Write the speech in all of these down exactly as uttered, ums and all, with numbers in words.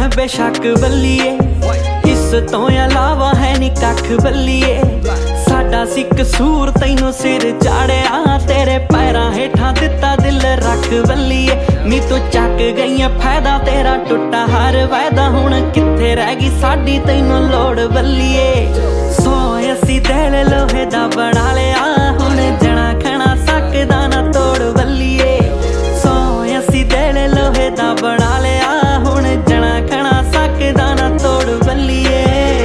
है बेशक बल्लीए, इस तो अलावा है नी कख बल्लीए। साडा सी कसूर तैनू सिर चाड़िया, तेरे पैरां हेठां दिता दिल रख बल्लीए। नी तू चक गई है फायदा तेरा टुटा हर वायदा, हुण कित्थे रह गई साडी तैनू लोड़ बल्लीए। सौ असी दिल लोहे दा बना लिया, हुण जना खना सकदा ना तोड़ बल्लीए। सौ असी दिल लोहे दा बना लिया, हुण जना खना सकदा ना तोड़ बल्लीए।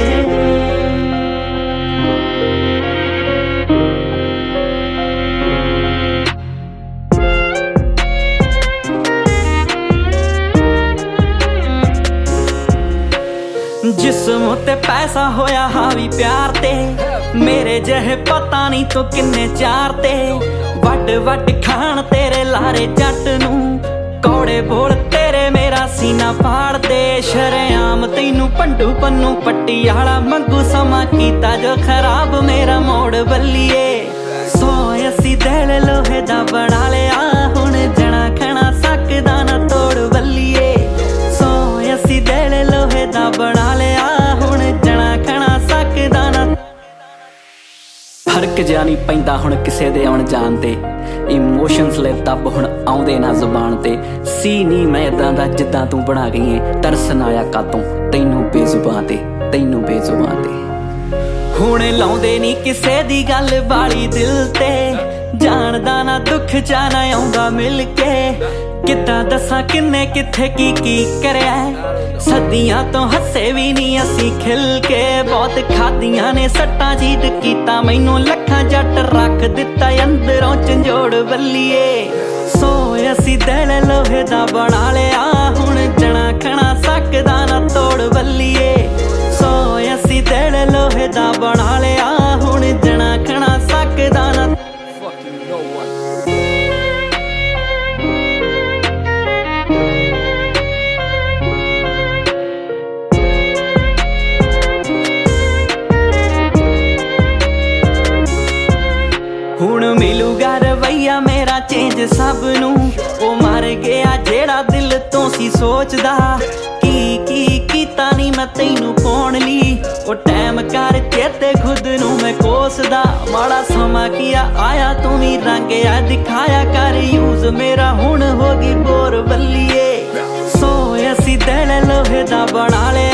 जिस्म ते पैसा होया हावी प्यार ते, मेरे जहे पता नहीं तो किन्ने चार ते। वड वड खान तेरे लारे जट नू, कौड़े बोल तेरे मेरा सीना फाड़ दे। शरेआम तैनू पंडू पन्नू पट्टी आला मंगू समा कीता जो खराब मेरा मोड़ बल्लीए। सौ असी दिल लोहे दा बना लिया, हुण जना खना सकदा ना तोड़ बल्लीए। सौ असी दिल लोहे दा बना लिया, हुण जना खना सकदा ना। फर्क जिहा नहीं पैंदा हुण किसे दे आउण जाण ते, इमोशनस ले तब हुण आउंदे ना जुबान ते। सी नी मैं इदां दा जिद्दां तू बना गई है, तरसन आया कातों तैनू बेजुबां ते, तैनू बेजुबां ते। हुण लाउंदे नी किसे दी गल बाली दिल ते, जानदा ना दुख जाना आउंदा मिल के। किद्दां दसां किन्ने कित्थे की की करया, सदियां तो हसे भी नहीं असी खिल के। बहुत खादियां ने सट्टां जीत कीता मैनू, लखां जट रख दिता अंदरों झंजोड़ बल्लीए। सौ असी दिल लोहे दा बना लिया, हुण जना खना सकदा ना तोड़ बल्लीए। सौ असी दिल लोहे दा बना लिया, हुण जना खना सकदा ना। हुण मिलूगा रवैया मेरा चेंज सब नू, ओ मर गया जेड़ा दिल तो सी सोचदा। की की कीता नी मैं तैनू पाउण ली, ओ टैम कर चेते खुद नू मैं कोसदा। माड़ा समा किया आया तू भी रंग आ दिखाया कर यूज, मेरा हुण होगी बोर बल्लीए। सौ असी दिल लोहे दा बना लिया,